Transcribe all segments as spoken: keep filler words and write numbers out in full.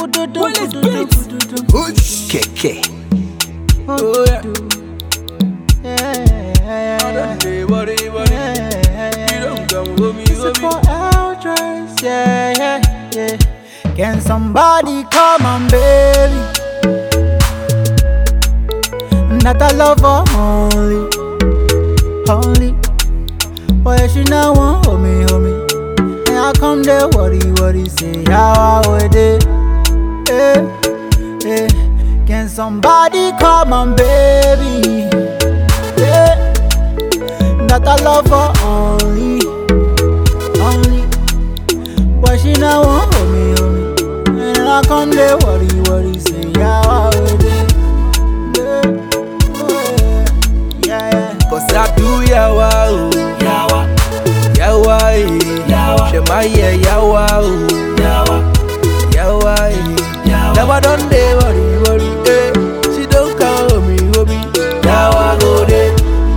Willis Beats. K K. Oh yeah. Yeah, I don't say worry, worry. You don't come with me, with me. for Eldris, yeah, yeah, yeah. Can somebody come on, baby? Not a lover only, only. But she now want hold me, hold me. And I come there, worry, worry, say how I would it, eh, eh. Can somebody come on, baby? Yeah, not a lover only, only. But she now want hold me, hold me. And I come there, worry, worry, say how I would it, yeah, oh, yeah, yeah. Cause I do yawa, oh. Yawa. Yawa, eh. Yawa. Shemaya, yawa, oh. Yawa. Yawa, eh. Yawa. Never done day, worry, worry, eh. She don't call me, hobby. Yawa go there.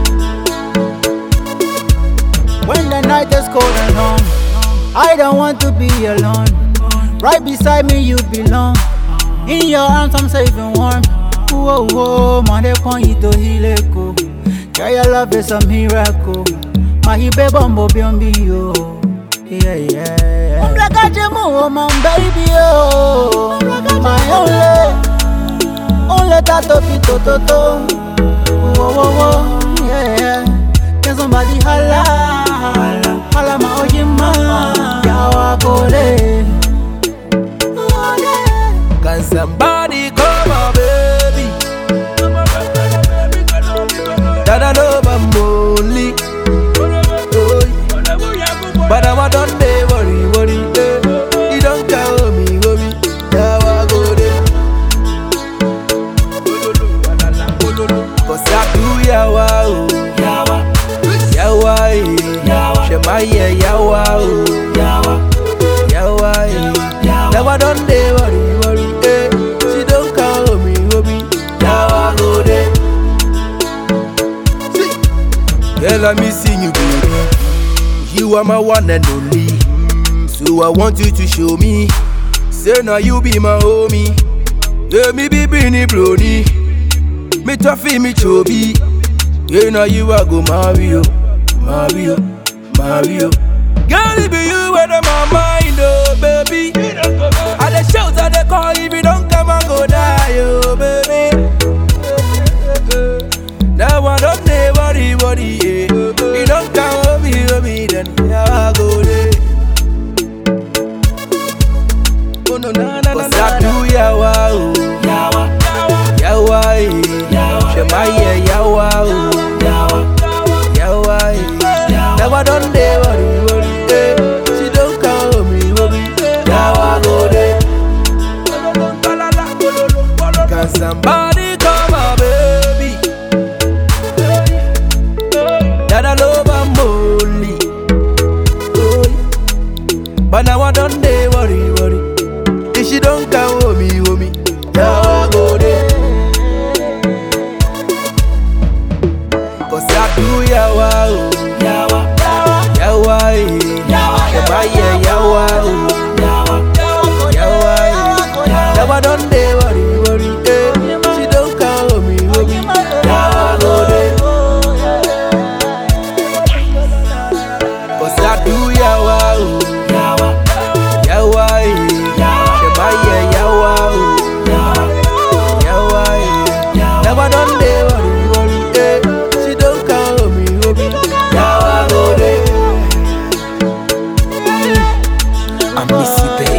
When the night is cold and long, I don't want to be alone. Right beside me you belong. In your arms I'm safe and warm. Whoa, whoa, man, they point you to Hileko. Girl, your love is a miracle. My baby, bumbo, biombi, yo. Yeah, yeah. I'm like a jemo, my baby, oh. My only, only tato, pito, toto. Whoa, whoa, whoa, yeah, yeah. Can somebody holla, holla, my ojima, yawa kole. Can somebody come on, baby? That I know I'm only. But I'm a done day, worry, worry, eh. You don't call me, worry. Yawa go there. Cause I do yawa, oh. Yawa. Yawa, eh. Yawa. Shemaya, yawa, oh. Yawa. Yawa, eh. Yawa. Never done day, worry, worry, eh. She don't call me, worry. Yawa go there. Girl, I'm missing you, baby. You are my one and only. So I want you to show me. Say now you be my homie. Yeah, me be Bini Brody. Me toughy, me chubby. Yeah, now you are go Mario, Mario, Mario. Girl, it be you when I'm my mind, oh baby. At the shows that they call, if you don't come and go die, oh baby. Now I don't need worry, worry, yeah. You don't come with me, with me, then yeah, I go there. Oh no, na na na na. Cause I do yawa, oh. Yawa. Yawa, eh. Yawa. Shemaya, yawa, oh. Yawa. Yawa, eh. Yawa. Never done day, worry, worry, eh. She don't come with me, with me. Yawa go there. Can somebody come on, baby? That I love I'm only. But now I don't day worry, worry. If she don't come with me, with me, yawa go there. Cause I do yawa, oh. Yawa. Yawa, eh. Yawa. Shemaya, yawa, oh. Yawa. Yawa, eh. Never done day worry, worry, eh. She don't come with me, with me, Yawa go there. cause I do yawa, oh. Yawa. Yawa, eh. Yawa. Shemaya, yawa, oh. Yawa. Yawa, eh. Yawa. Never done day worry, worry, eh. She don't come with me, with me, Yawa go there. I miss you, baby.